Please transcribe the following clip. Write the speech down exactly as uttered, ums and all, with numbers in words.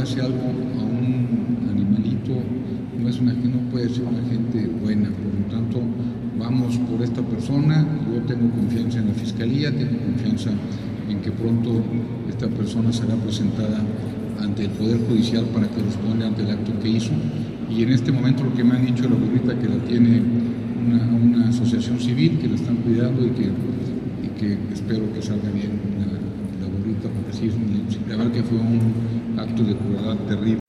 hace algo a un animalito, no, es una, no puede ser una gente buena. Por lo tanto, vamos por esta persona. Yo tengo confianza en la Fiscalía, tengo confianza en que pronto esta persona será presentada ante el Poder Judicial para que responda ante el acto que hizo. Y en este momento lo que me han dicho la burrita, que la tiene una, una asociación civil, que la están cuidando y que, y que espero que salga bien la, la burrita, porque sí, la verdad que fue un acto de crueldad terrible.